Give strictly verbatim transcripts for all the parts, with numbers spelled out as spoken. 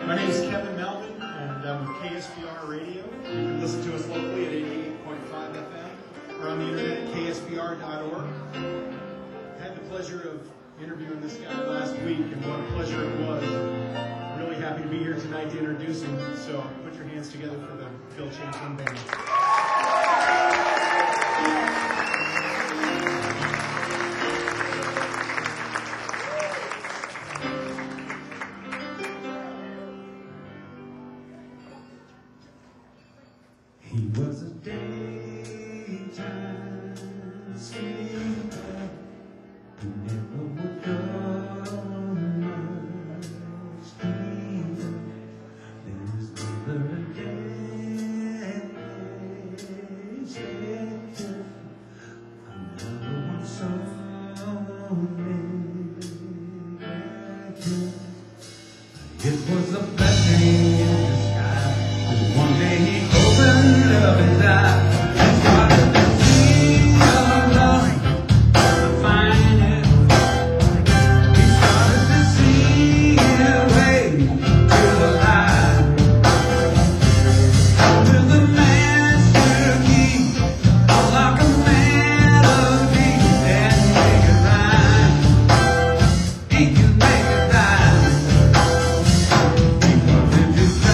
My name is Kevin Melvin, and I'm with K S B R Radio. You can listen to us locally at eighty-eight point five F M or on the internet at K S B R dot org. I had the pleasure of interviewing this guy last week, and what a pleasure it was. I'm really happy to be here tonight to introduce him, so put your hands together for the Phil Champlin Band. He was a daytime sleeper who never would go much deeper. There was never a day shelter. Another one so negative. It was a blessing in disguise. And one day he opened up his eyes and started to see the light, to find it. He started to see a way to the light, to the master key, unlock a melody and make it rhyme. He can make it rhyme. He wanted to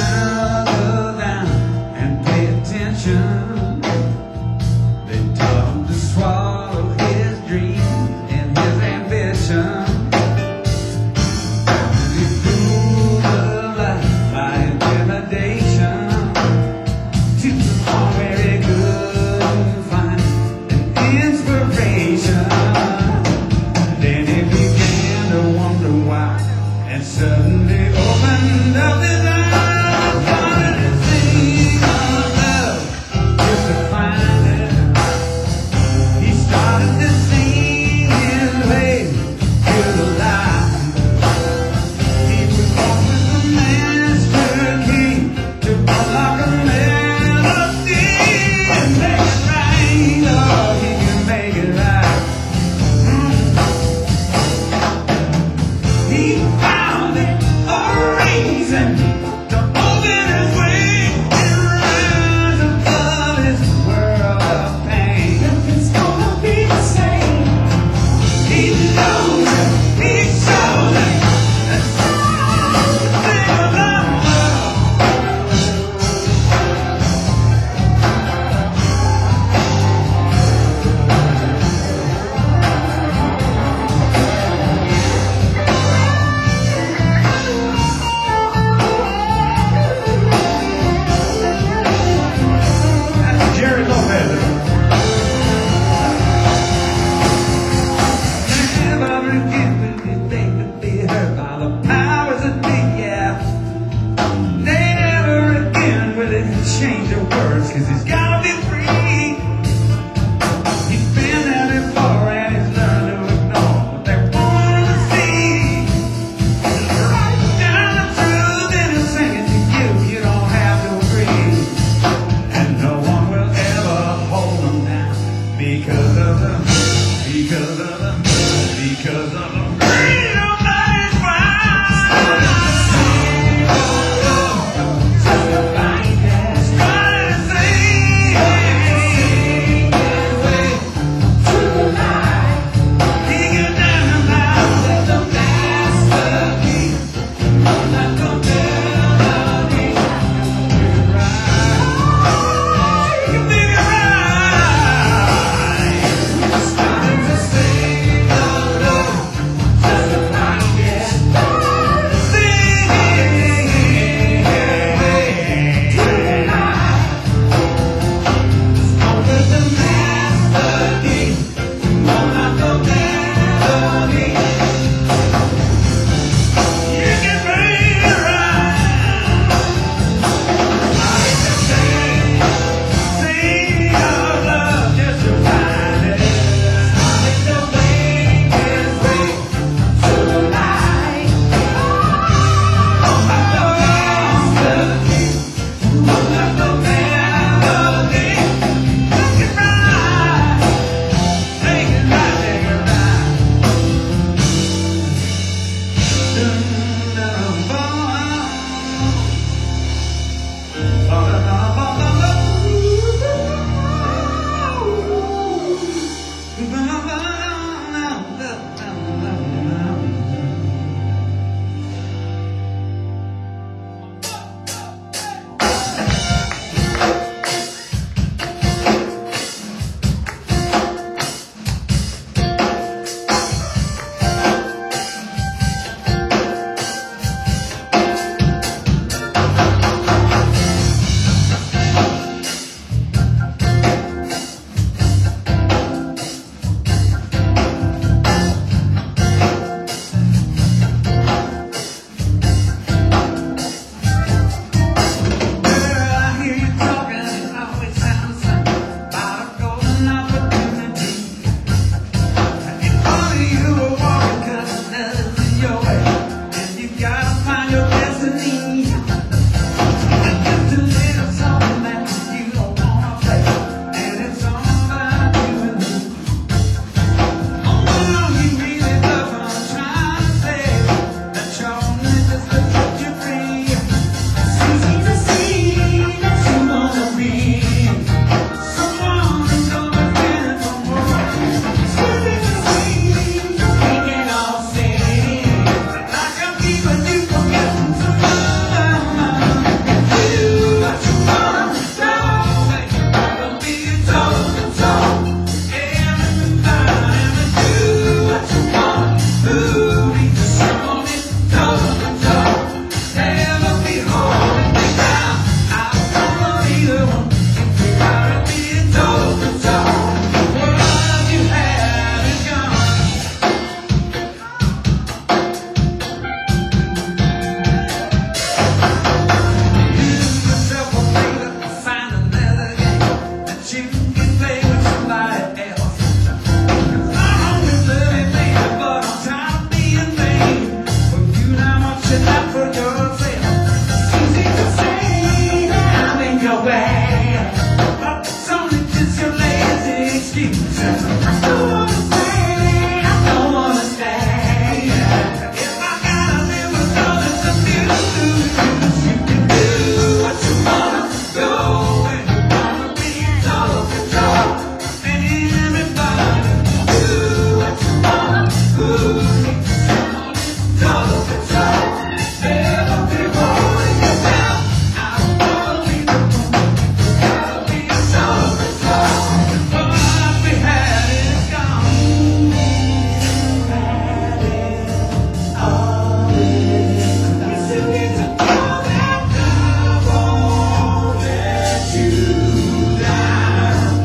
stop for yourself. It's easy to say that I'm in your way, but it's only just your lazy excuse. I don't wanna stay, I don't wanna stay. If I gotta live with all this abuse, you can do what you wanna do, and you wanna be in total control. And everybody do what you wanna do. Total control. Never be holding you down. I don't wanna be the one. Gotta be in total control. What we had is gone. Had it all. You still need to know that I won't let you down.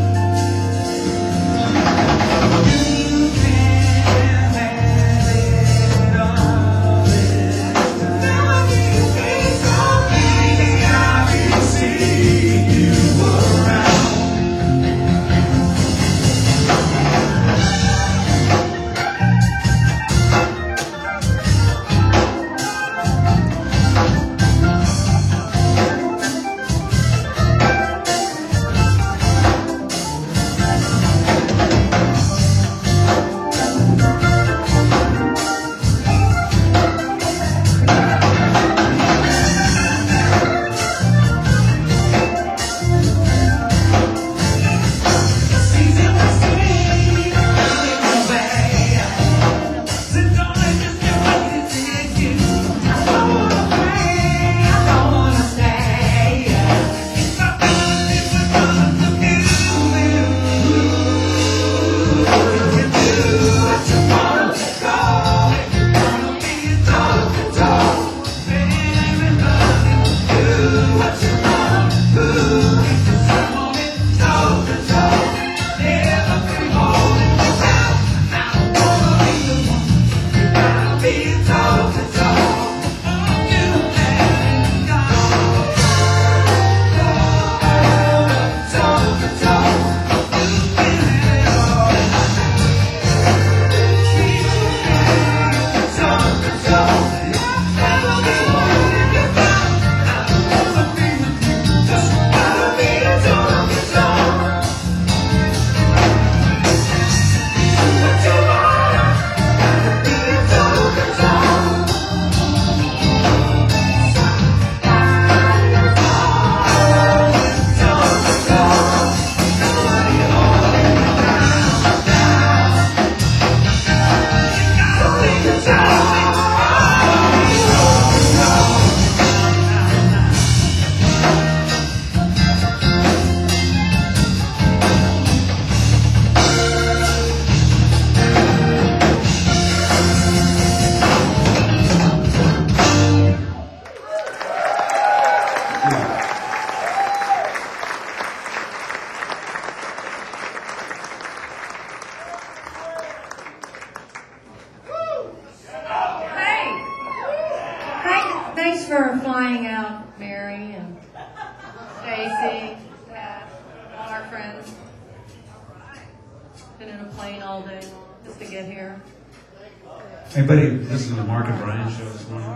You can have it all this time. Never be so baby, I'll be seeing you around. Season was sweet, I'm in your way. So don't let this get wasted in you. I don't wanna play, I don't wanna stay. If I found it was gonna abuse you, you can do what you wanna go. You wanna be in total control. Everybody do what you wanna do. Because I'm on in total control. Never be holding you down. I don't wanna be the one. You gotta be in total control. You let go. Total control. You feel it all. Total control. Never be holding you down. I don't wanna be with you. Just gotta be in total control. What you wanna, gotta be in total control. Total control. Nobody holding you down, down. You gotta be control. Hey! Thank- Thanks for flying out, Mary and Stacy, Pat, all our friends. Been in a plane all day just to get here. Hey, buddy, this is the Mark and Brian show this morning.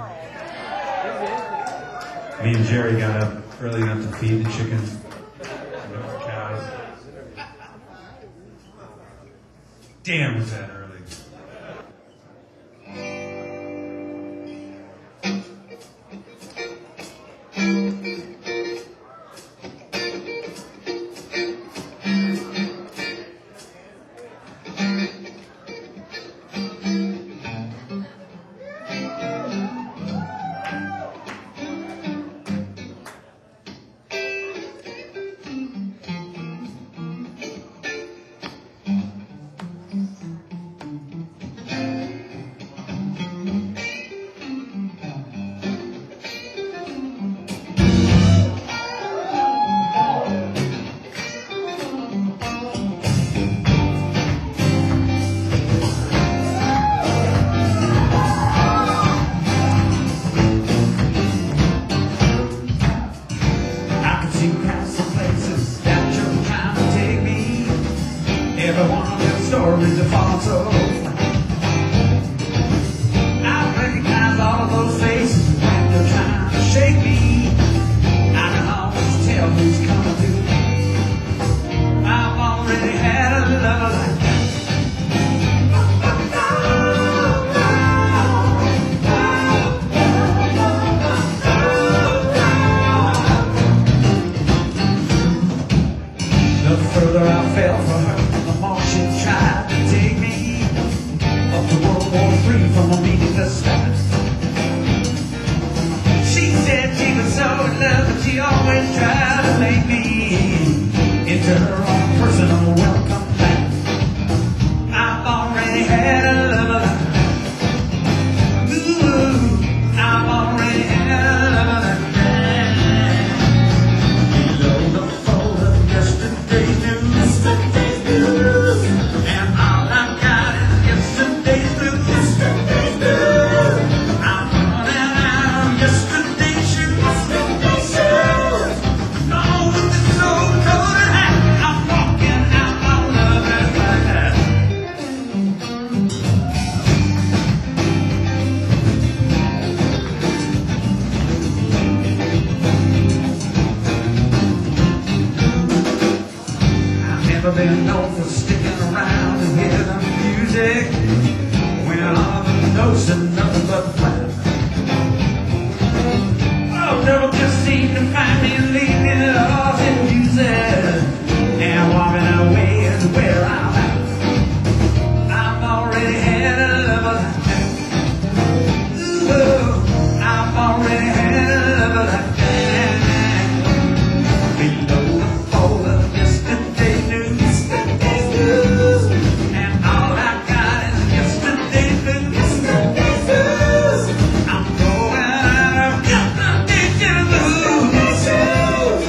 Me and Jerry got up early enough to feed the chickens and milk the cows. Damn, was that early. love, but she always tried to make me into her own personal welcome pack. I've already had a lover like that. Ooh, I've already had a lover like that. Below the fold of yesterday's news, yesterday's news, and all I've got is yesterday's blues, yesterday's blues. I'm running out of yesterday's shoes, yesterday's shoes. Oh, with this old colored hat, I'm walking out on lovers like that. I've never been known for sticking around to hear the music when all the notes are nothing but flat. Oh, devil just seemed to find me leaving it all in music and walking away is where I'm at. I've already had a lover like that. Ooh, I've already had a lover like that. Below the fold of yesterday's news, yesterday's news, and all I got is yesterday's blues, yesterday's blues. I'm going out of yesterday's blues.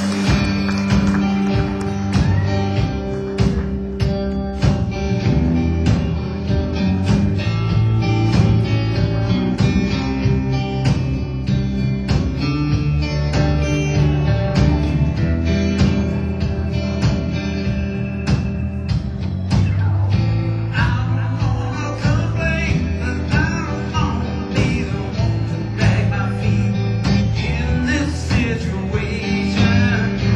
Situation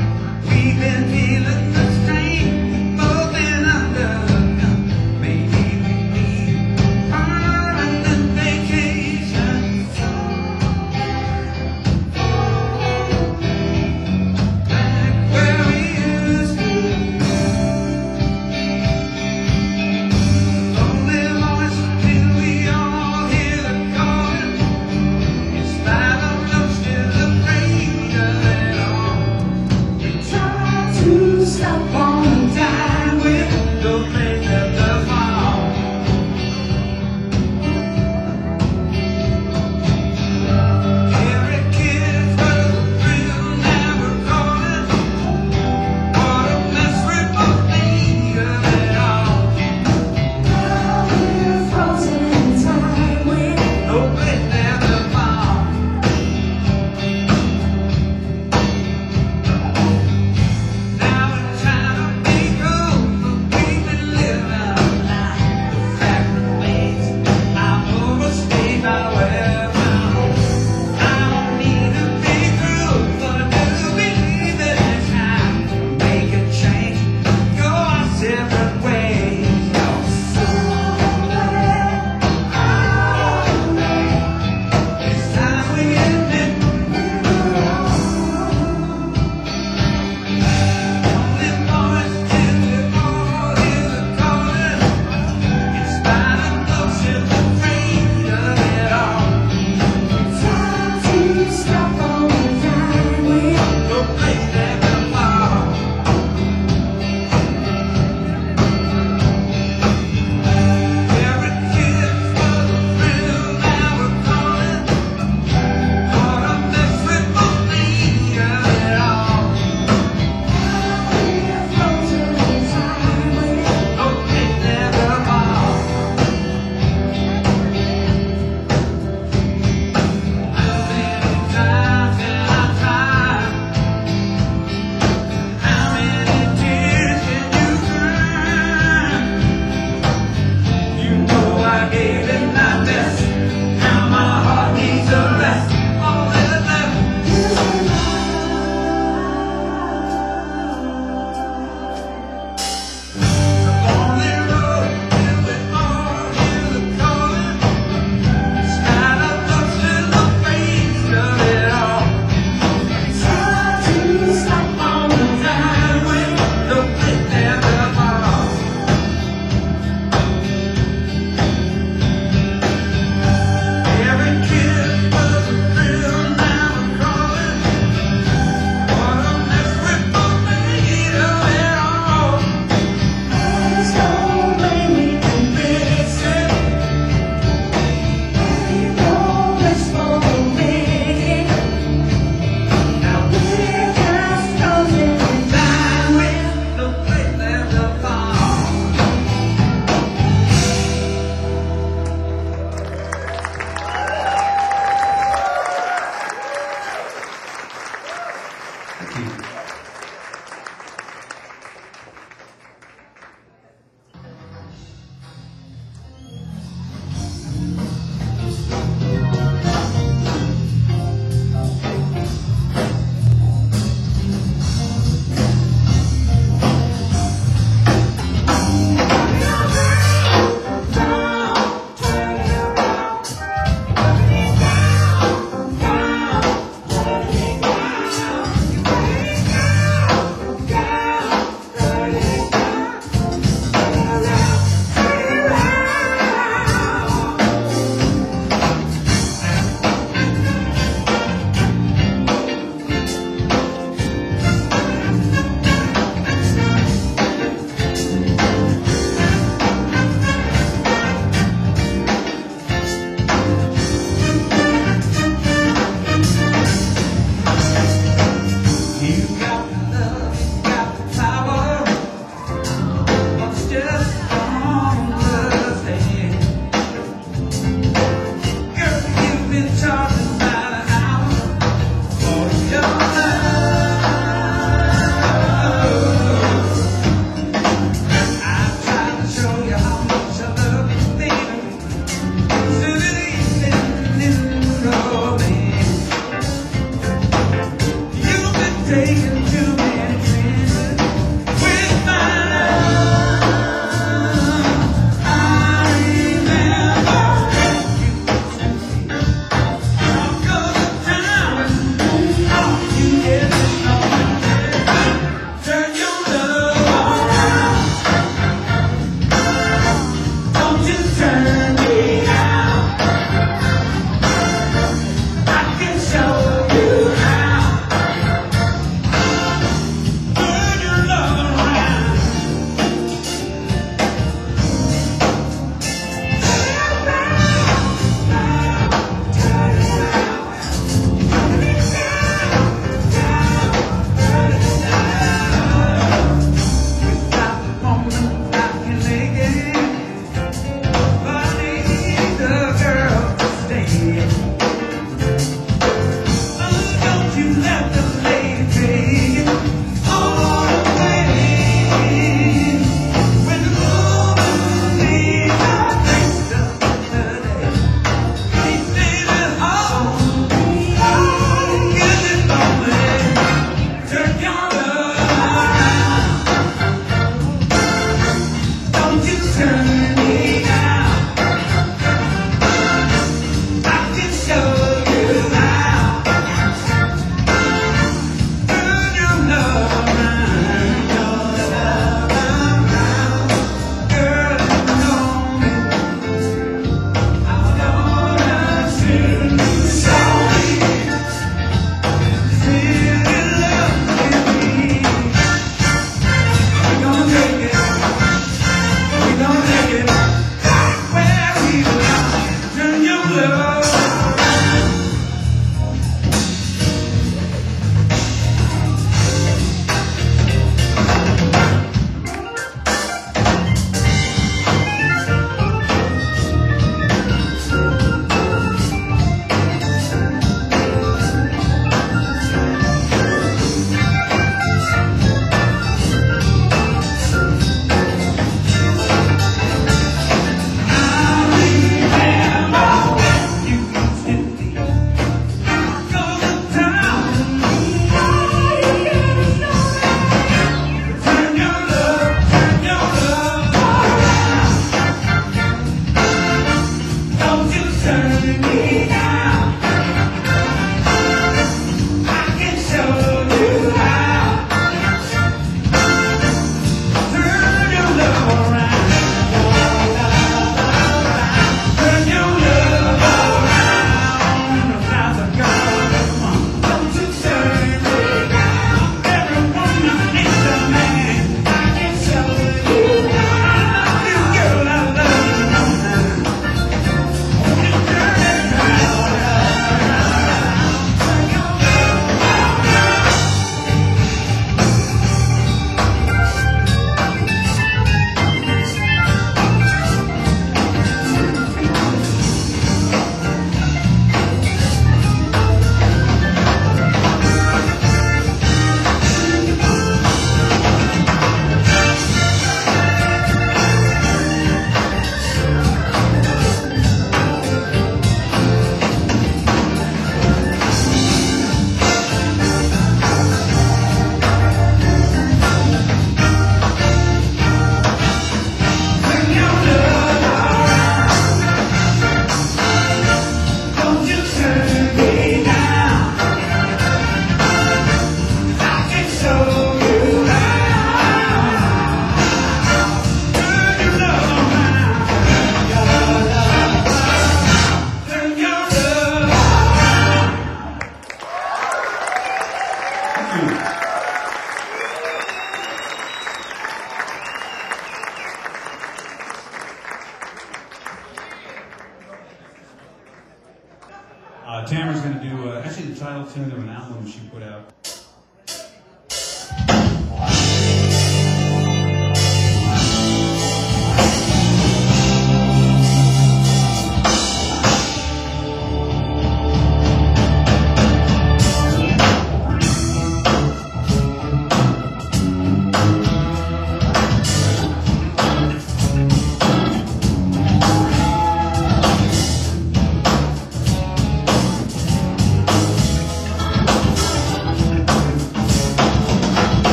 title tune of an album she put out.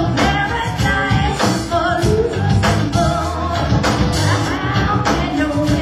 No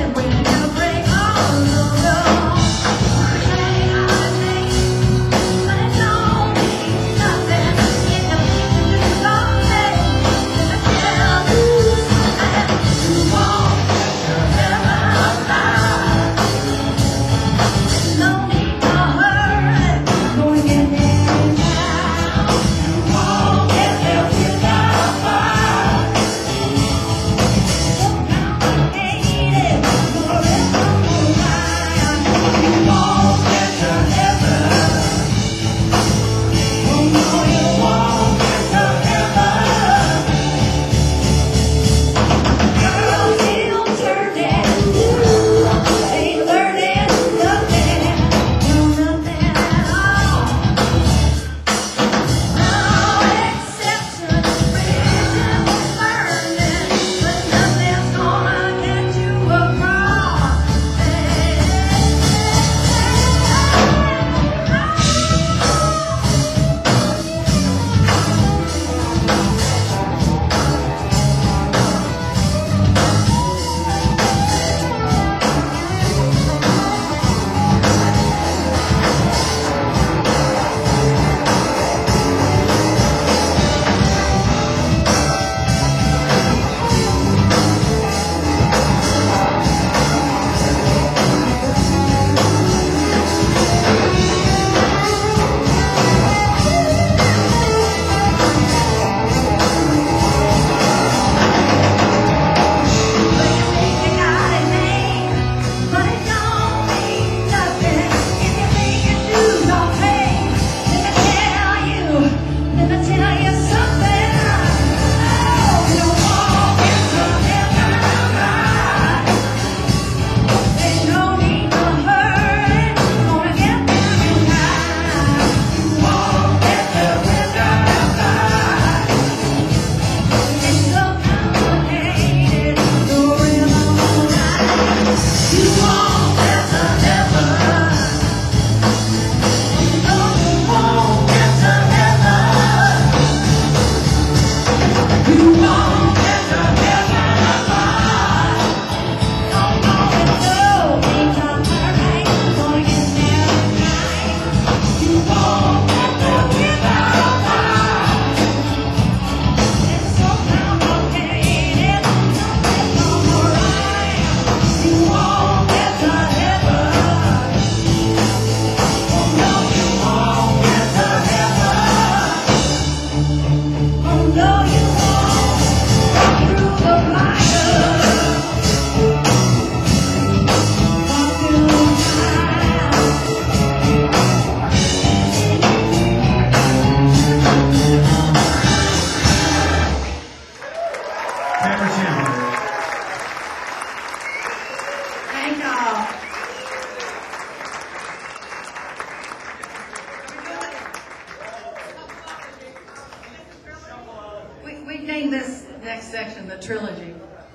trilogy.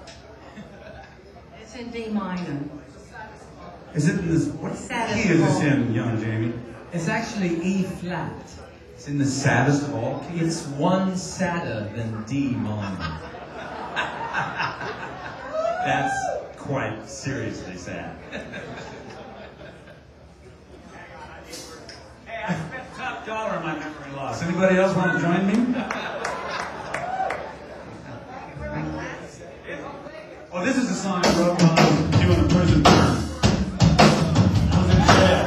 It's in D minor. Is it in this? What Saddest key is this of all. in, young Jamie? It's actually E flat. It's in the saddest of all keys. It's one sadder than D minor. That's quite seriously sad. Hey, I spent top dollar on my memory loss. Anybody else want to join me? Oh, this is a song I wrote while I was doing a prison term. I was in jail.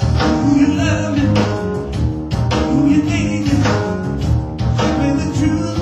You love me, you need me, tell me the truth.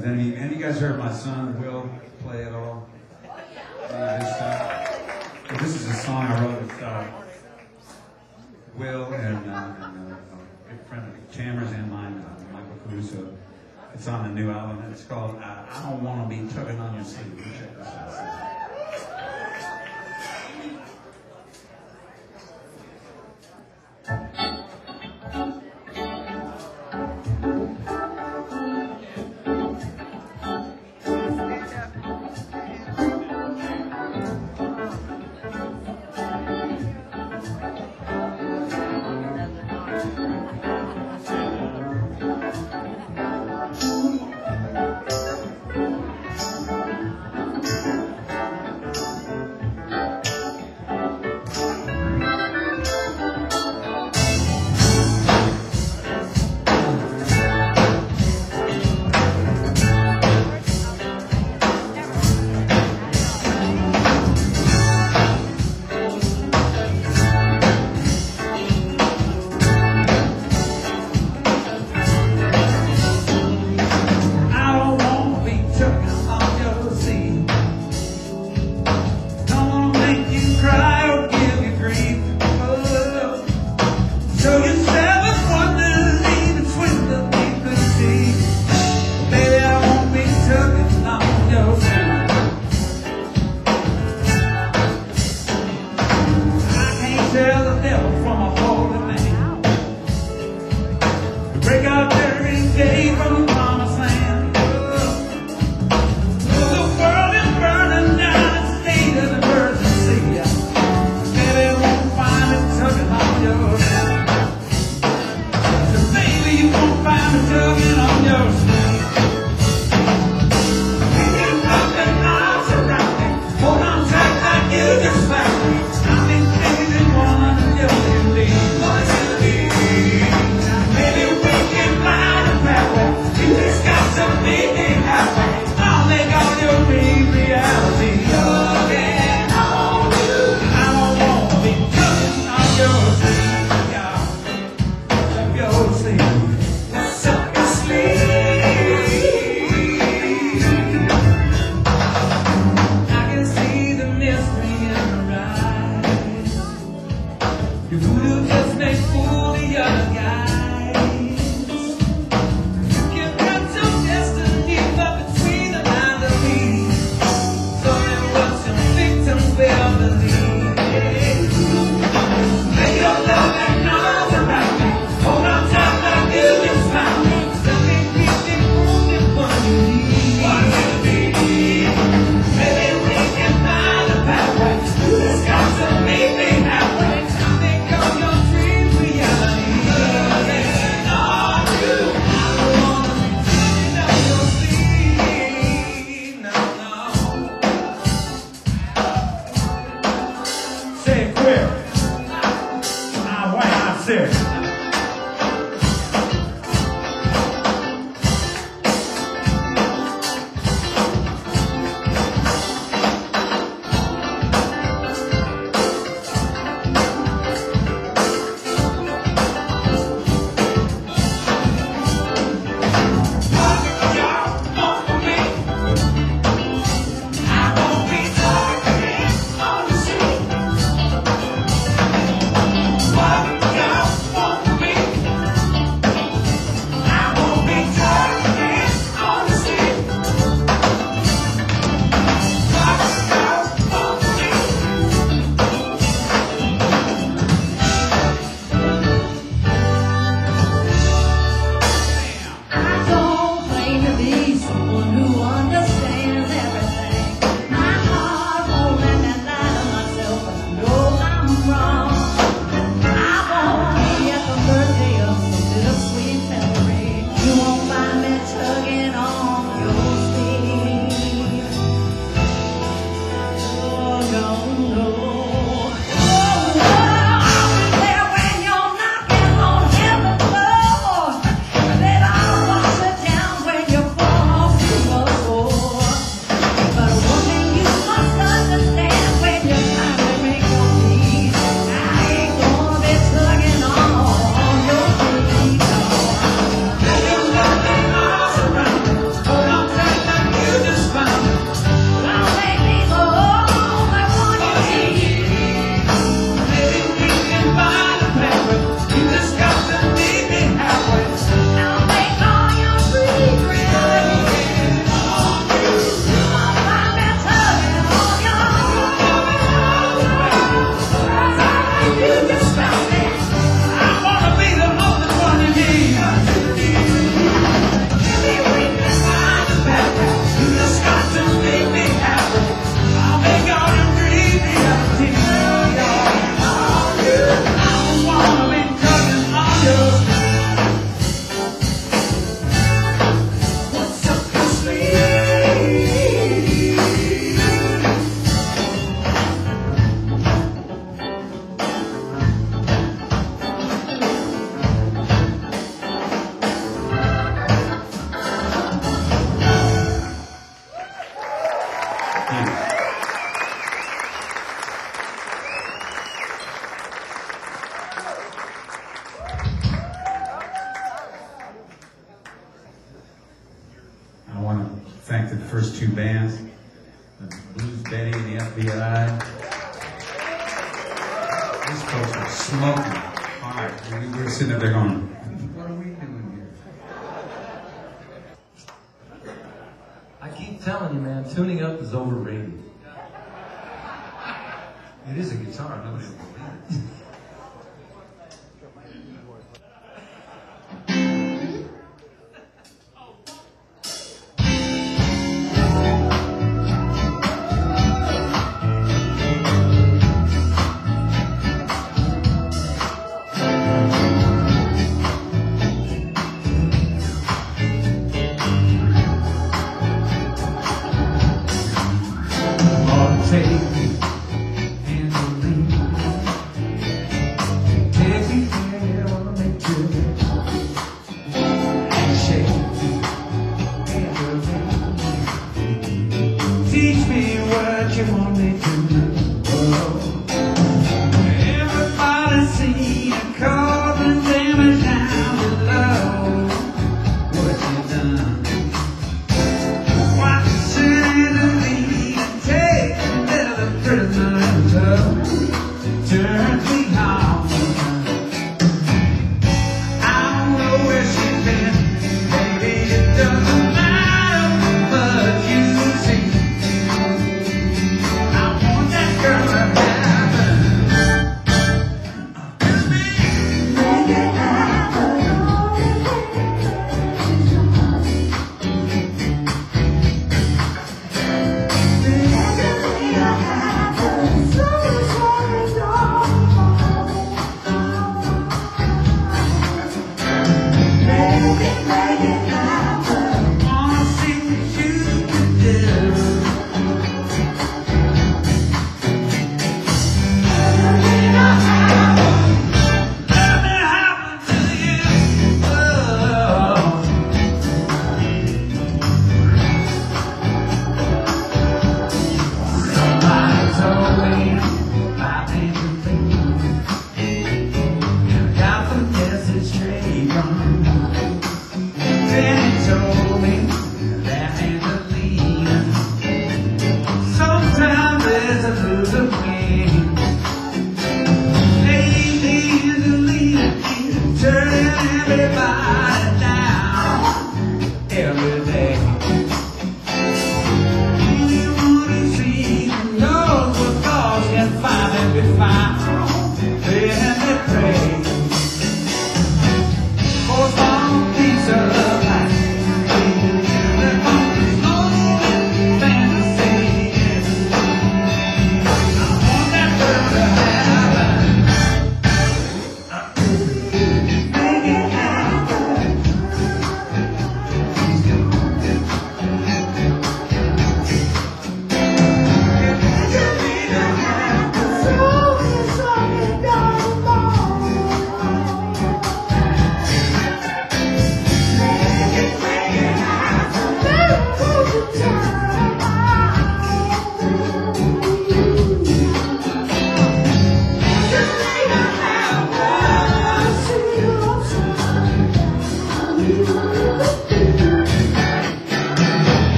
Has any, any of you guys heard my son Will play at all? Any of his stuff? So this is a song I wrote with uh, Will and, uh, and uh, a good friend of Chandler's and mine, uh, Michael Caruso. It's on the new album, and it's called uh, I Don't Want to Be Tugging on Your Sleeve. You check this out. thank the first two bands, the Blues Betty and the F B I. These folks were smoking hard. We were sitting up there going, what are we doing here? I keep telling you, man, tuning up is overrated. It is a guitar, nobody will believe it. Teach me what you want me to do. Oh. Everybody see the cause and damage down below. What you done? Watch it in the lead and take a little prisoner in tow. Turn me on. I don't know where she's been. Baby, it doesn't matter what you see.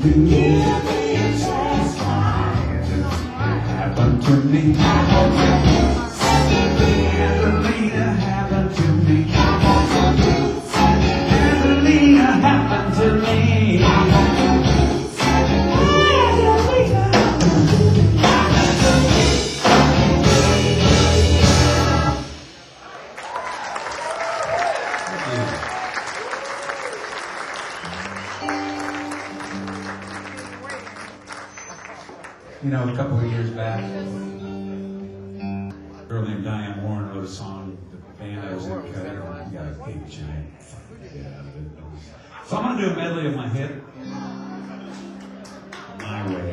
to me. Happened to me. Catalina happened to me. Catalina happened to me. You know, a couple of years back, a girl named Diane Warren wrote a song that the band I was in cut. You got a big giant fucking get out of it. So I'm gonna do a medley of my hit, My Way.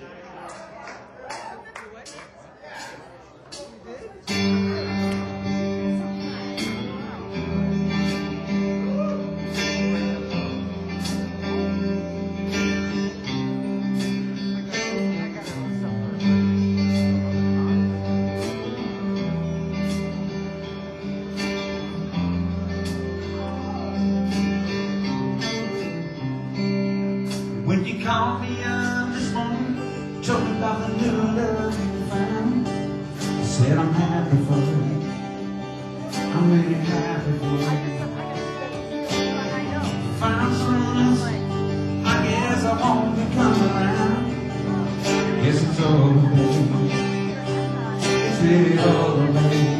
When you called me up this morning, told me about the new love you found, I said I'm happy for you. I'm really happy for you. Found someone else, I guess I won't be coming around. Guess it's over, baby. It's really over, baby.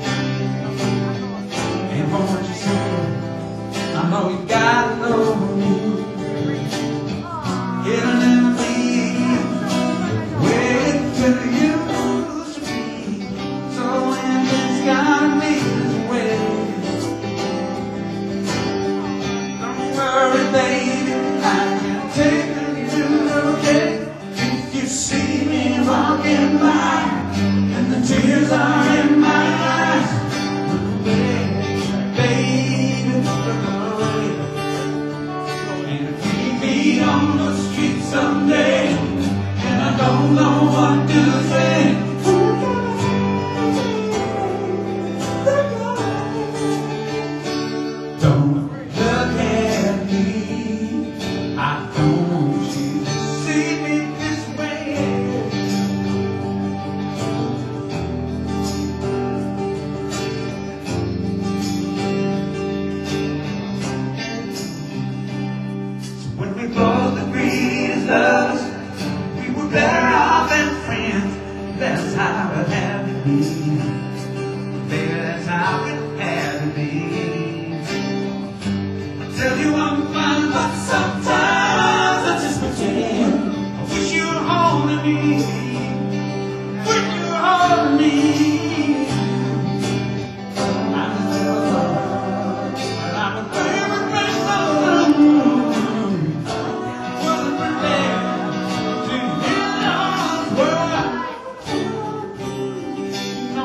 And from what you said, I know you gotta know me. It'll never be the way it used to be. So when it's gotta be this way, don't worry, baby, I can take you okay. If you see me walking by and the tears are in my eyes, look away, baby, look away. And if we meet on the street someday, and I don't know what to say, don't look at me. I don't want you to see me this way. So when we both agreed as lovers, we were better off than friends. That's how it had to be. Baby, that's how it had to be. I tell you I'm fine, but sometimes I just pretend. I wish you were holding me. Wish you were holding me. I just feel love, but I'm a favorite friend of wasn't prepared to hear those words. I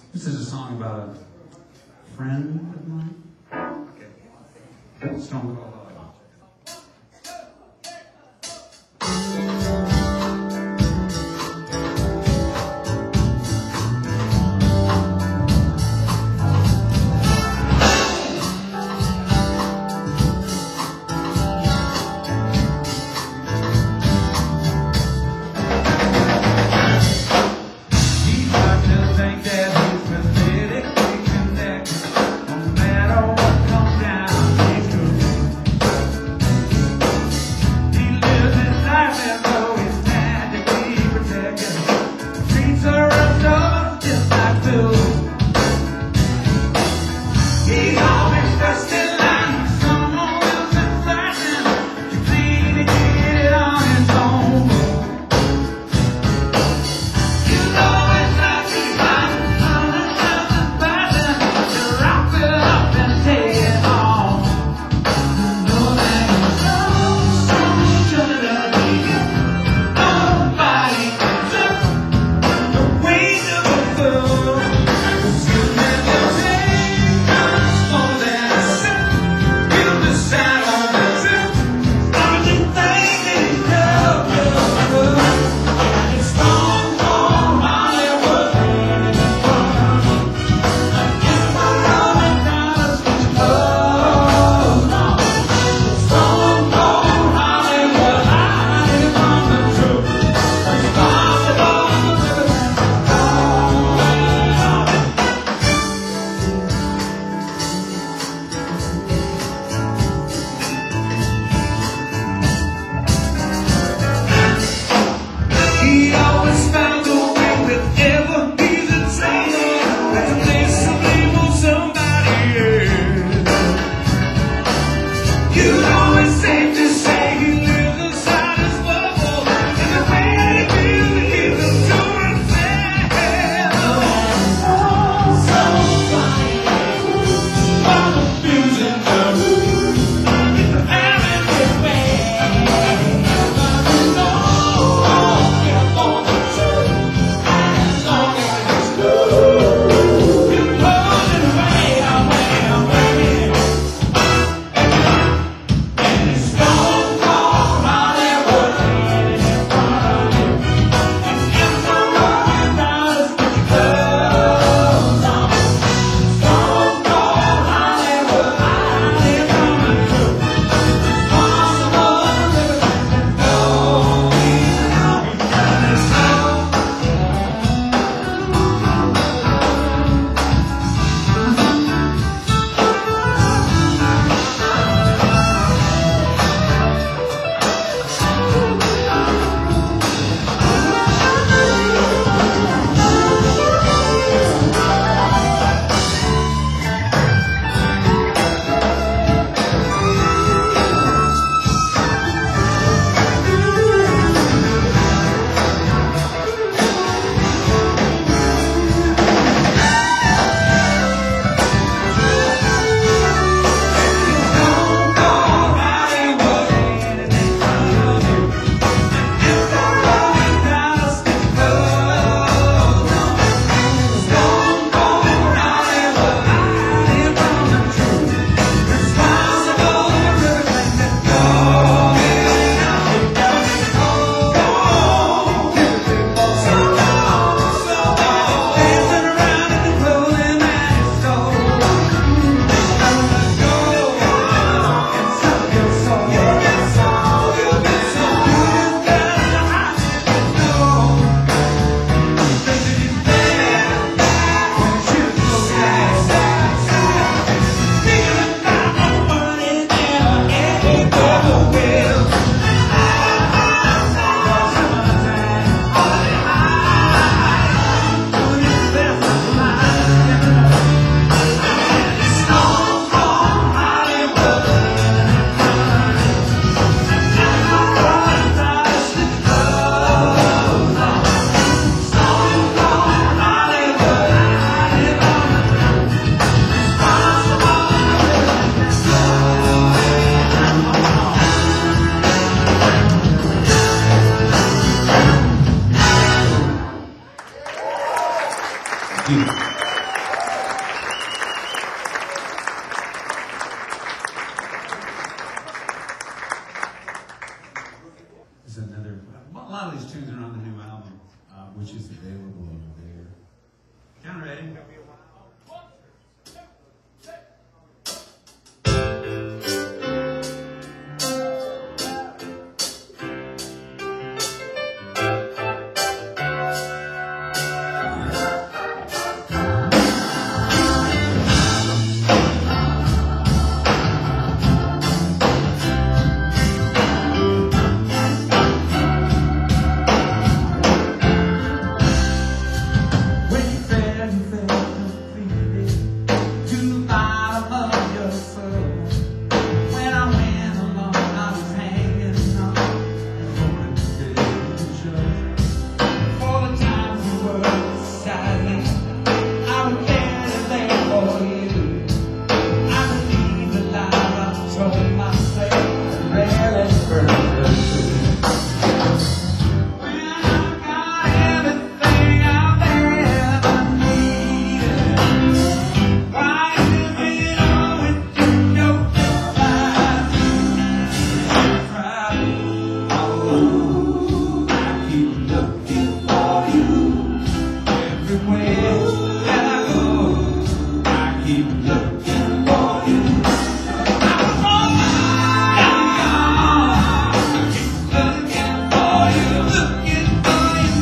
This is a song about a friend of mine. Okay. Stone Cold. you. over there. Count ready. When you fell, you fell completely to the bottom of your soul. When I went along, I was hanging on, hoping to show. For the times you were beside me, I was there, there for you. I believe the lies I told myself, and really burned the truth. When I got everything I've ever needed, why is it always in your eyes? Cry all alone, I keep looking for you. Everywhere that I go, I keep looking for you. I was wrong, I keep looking for you, looking for you,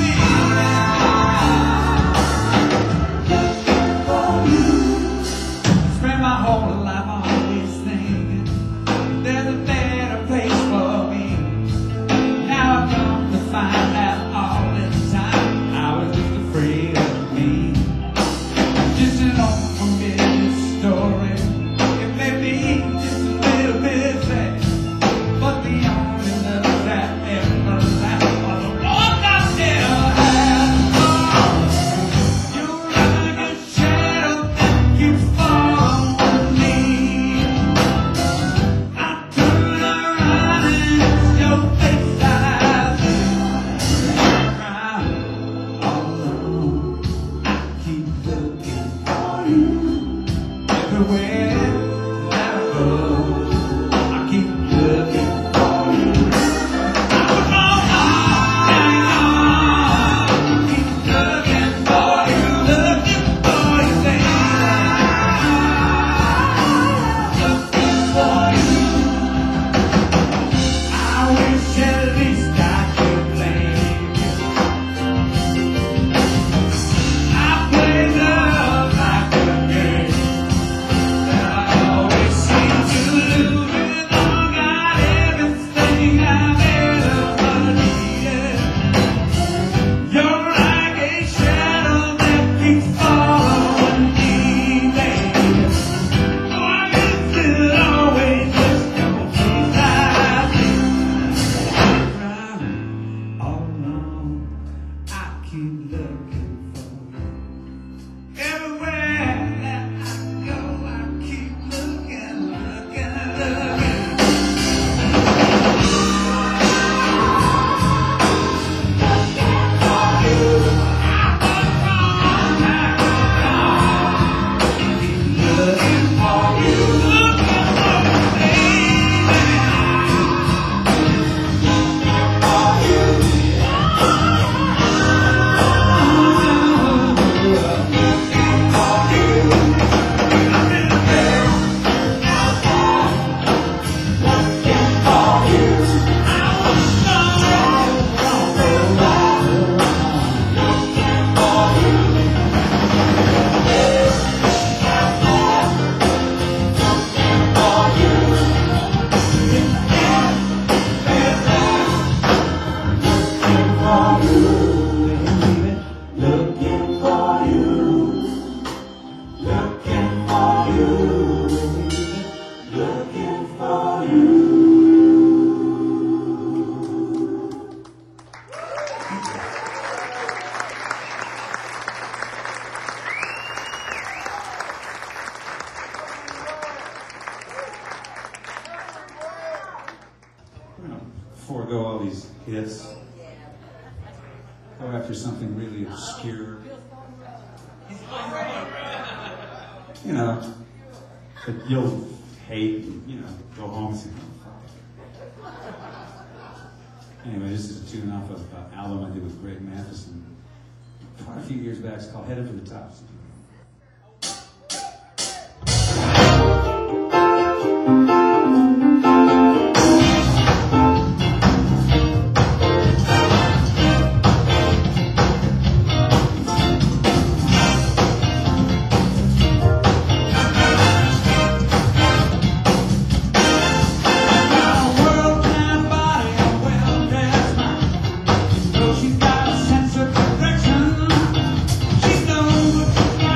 looking for you. Spent my whole life always thinking there's a better place for me. Now I've come to find out all this time I was just afraid of me. Just an old familiar story. It may be just a little bit sad, but the only love that ever lasts was the one I never had. You're like a shadow that keeps following me. I turn around and it's your face I see. Cry all alone, I keep looking for you. Everywhere that I go, I keep looking for you. I was wrong, I keep looking for you, looking for you, baby. Looking for you. I wish at least I could blame you. I played love like a game that I always seem to lose. When I got everything I've ever needed, you're like a shadow that keeps following me, baby. Oh, I guess it's always just your face I see. Crying all alone, I keep looking for you. Everywhere that I go, I keep looking, looking, looking. We're gonna forego all these hits. Go after something really obscure. You know, that you'll hate and, you know, go home and say, oh, fuck. Anyway, this is a tune off of an album I did with Greg Matheson a few years back. It's called Headed for the Tops. She's got a sense of direction. She's done what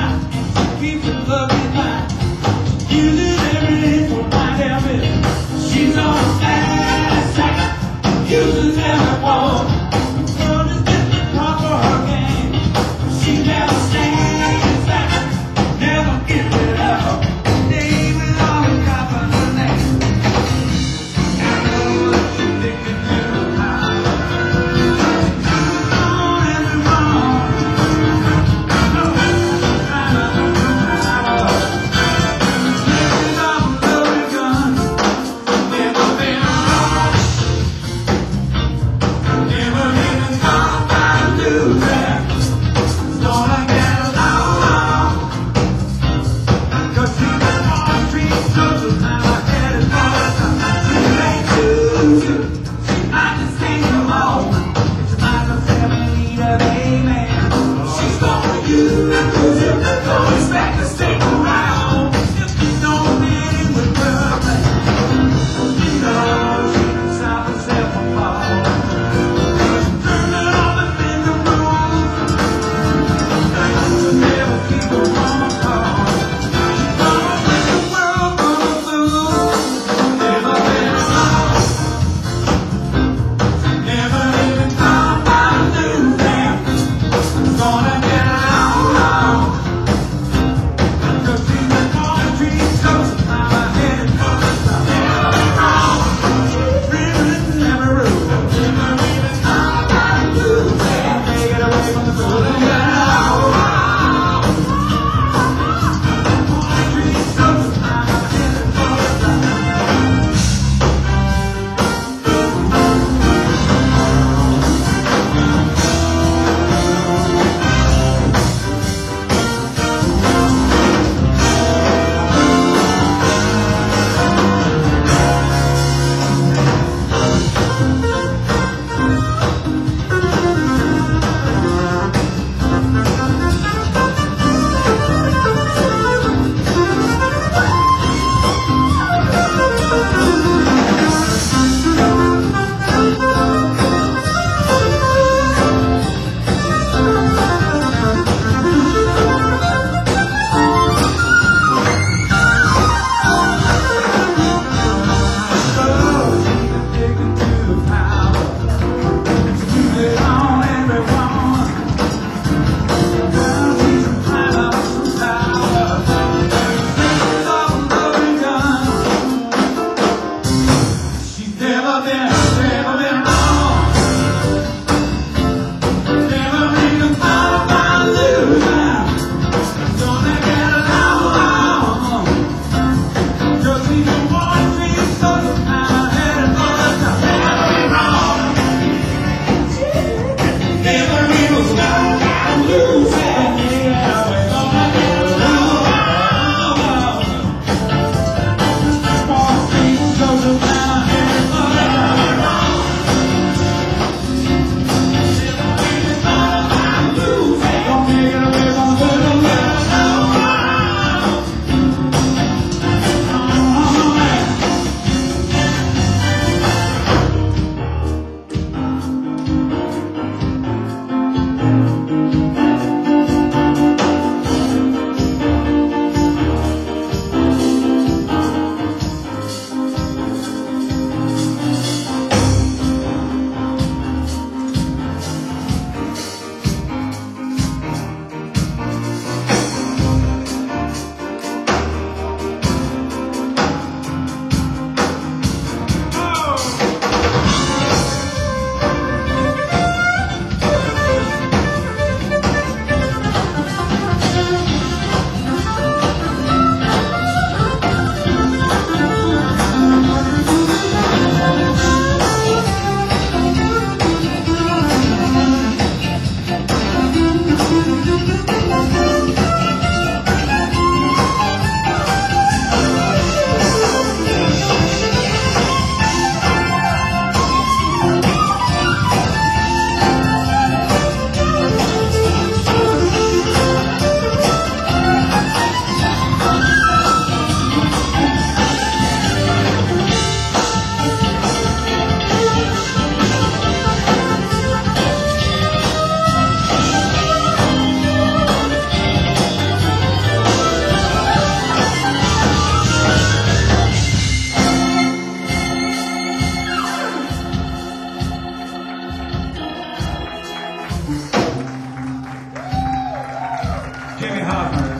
Hopper.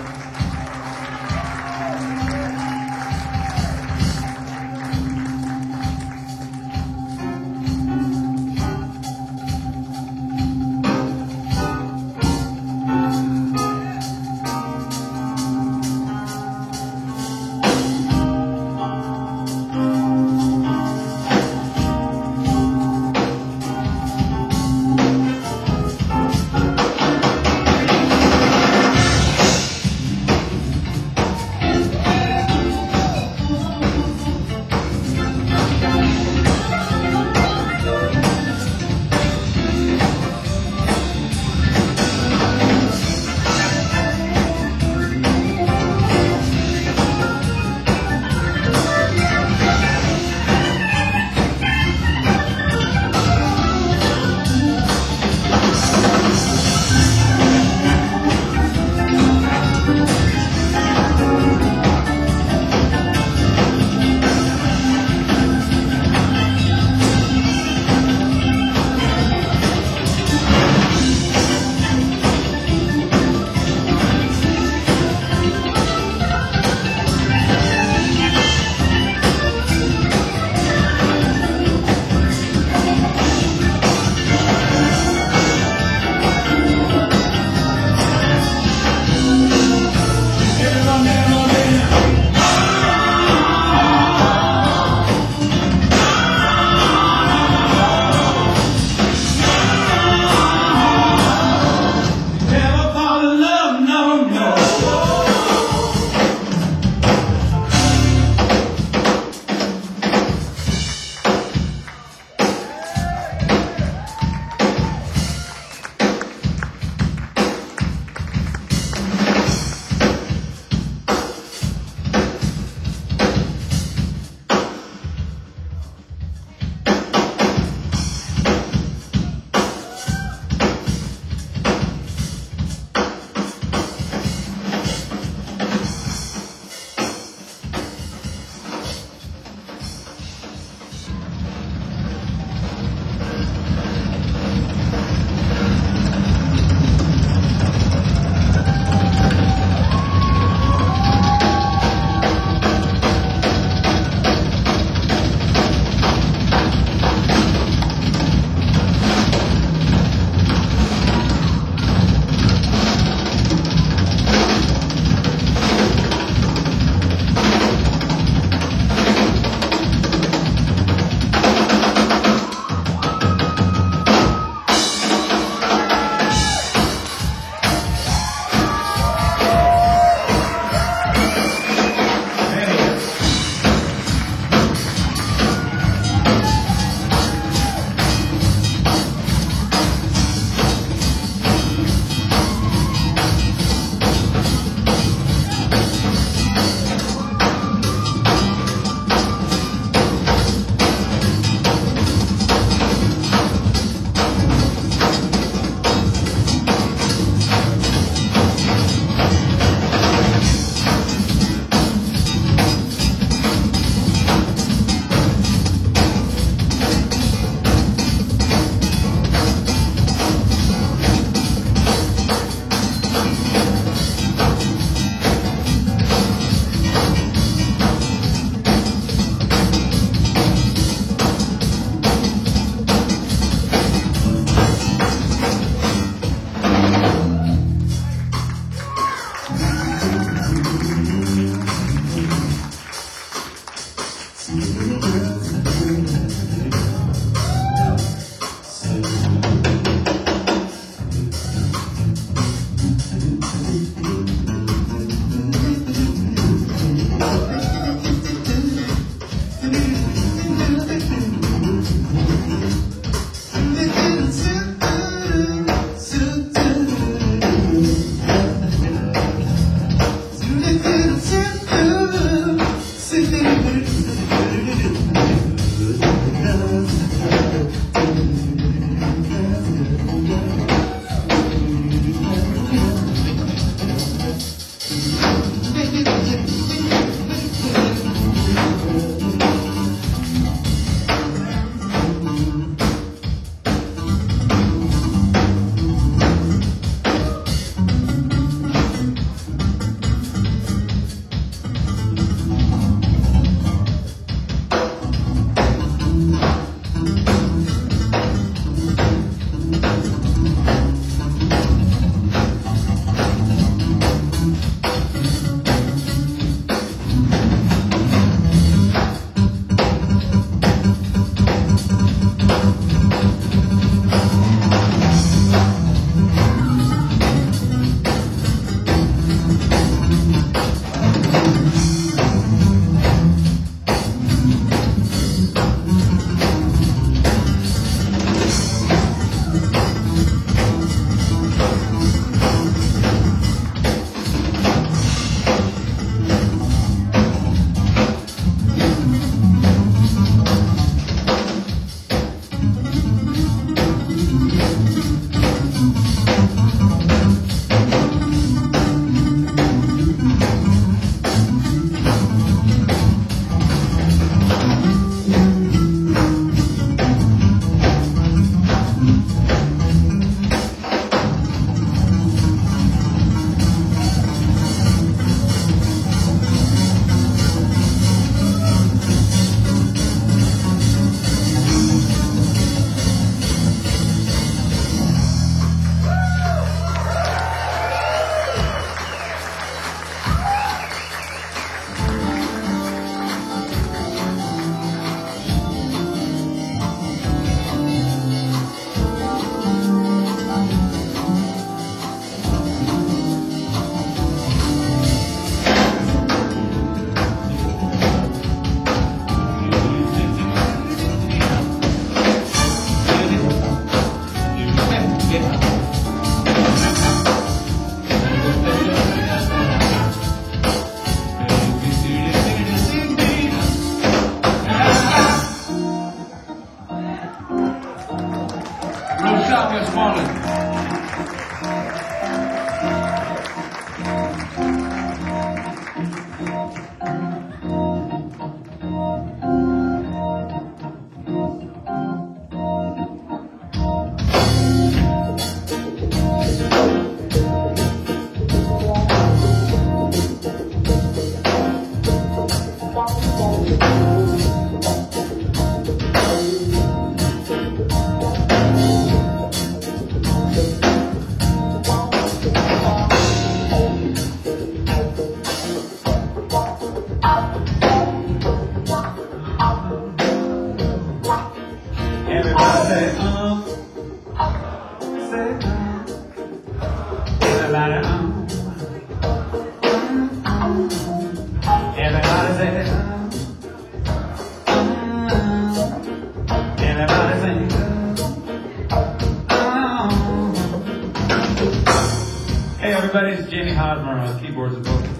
is Jamie Hosmer on keyboards and vocals.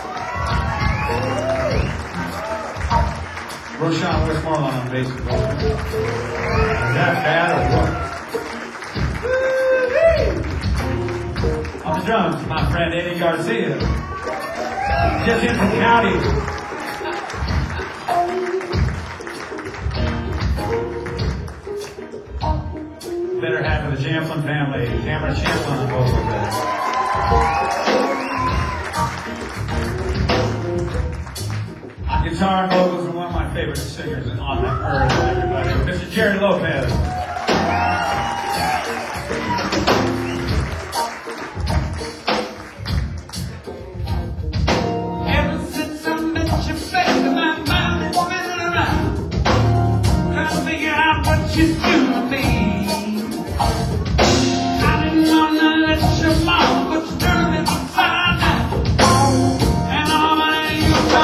Roshan Westmoreland on bass and vocals. Is that bad or what? On the drums, my friend Eddie Garcia. Just in from County. Better half of the Champlin family, Cameron Champlin on vocals there. On guitar and vocals, and one of my favorite singers on the earth, everybody, Mister Jerry Lopez. Ever since I met you, baby, my mind is spinning around, trying to figure out what you do to me.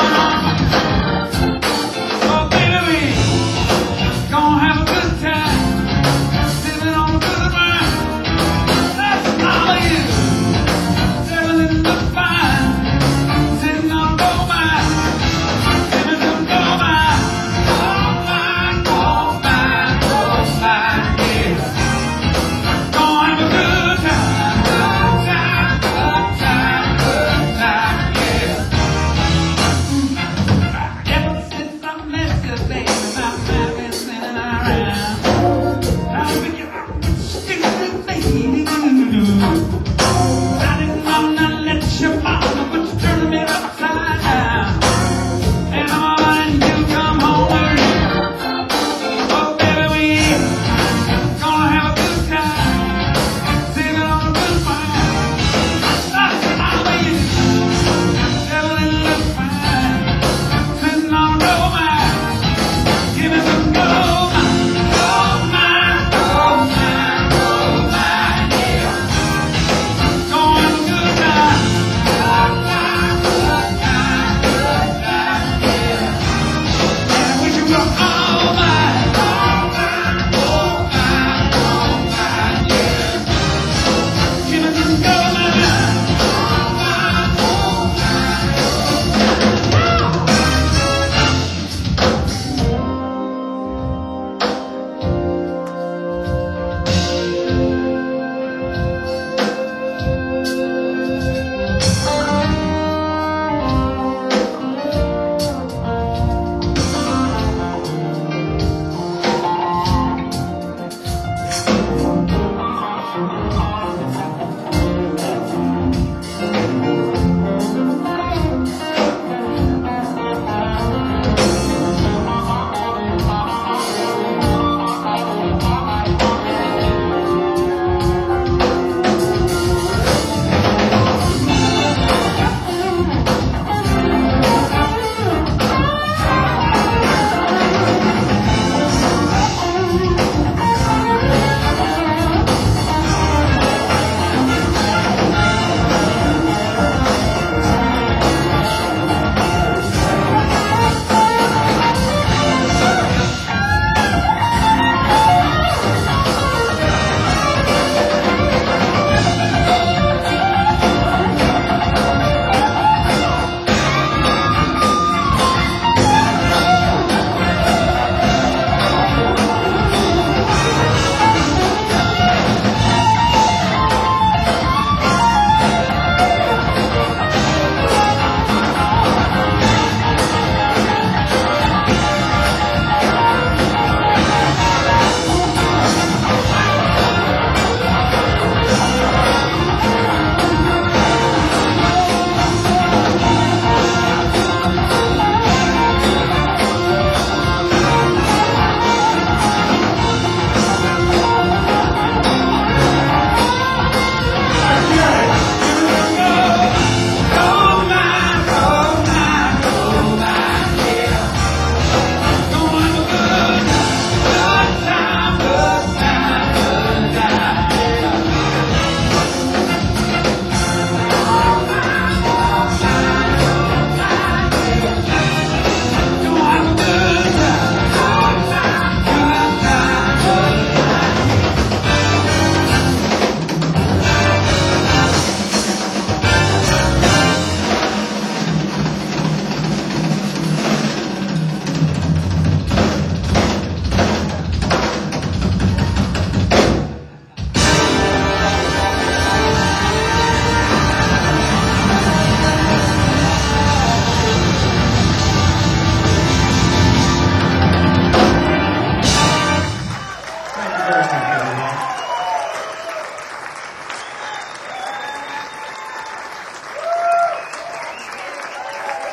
Gonna have a good time.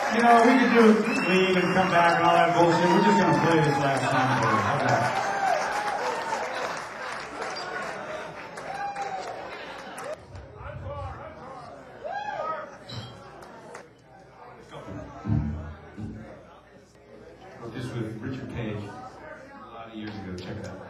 You know, we could do leave and come back and all that bullshit. We're just gonna play this last song for you. How about that? Wrote this with Richard Page a lot of years ago. Check it out.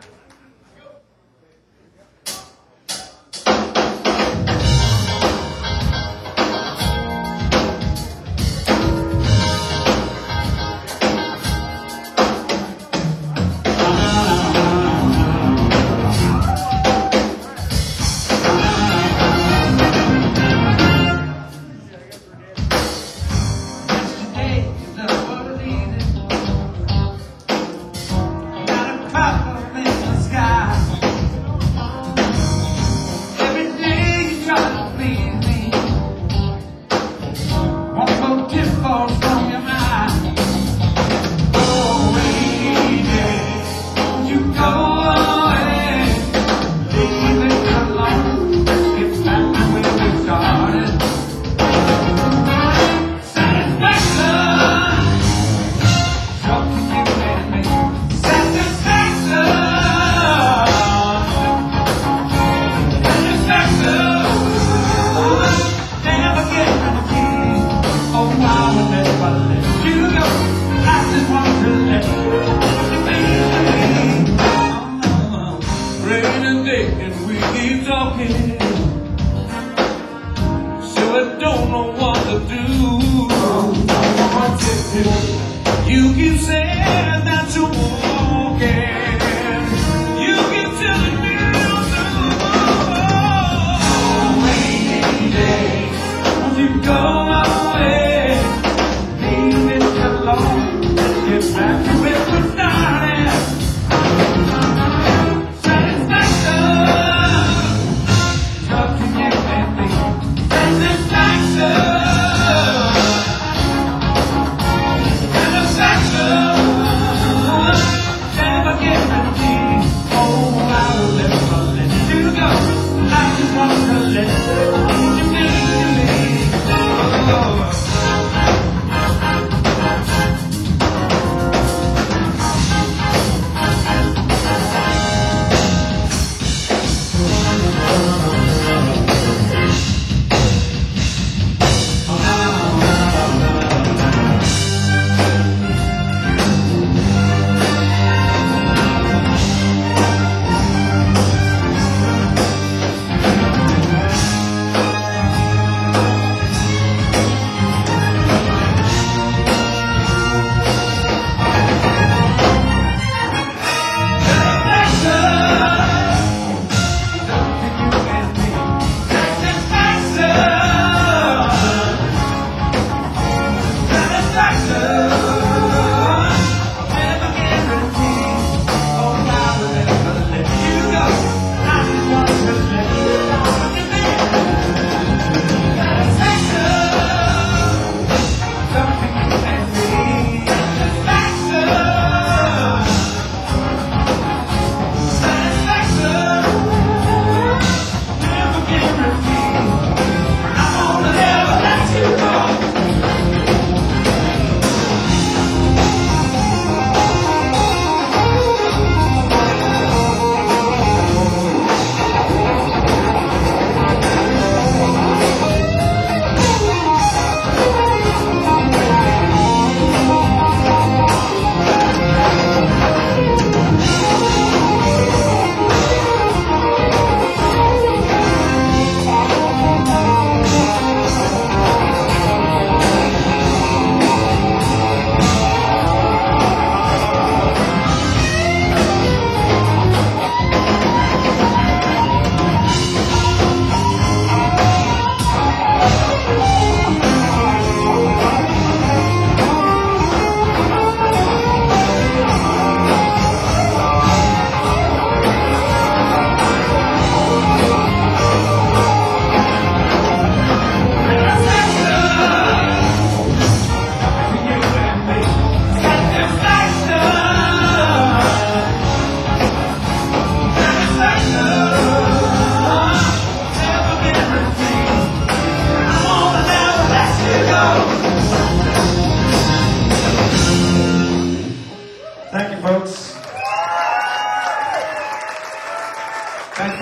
You keep saying that you're walking. You keep telling me you're oh, lady, won't you go away? Leave it alone. Get back to where we started. Satisfaction, talking you and me. Satisfaction. Satisfaction.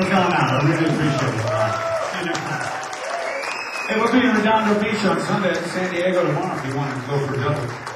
for coming out. I really appreciate it. All right. See you next time. Hey, we'll be in Redondo Beach on Sunday at San Diego tomorrow if you want to go for a double.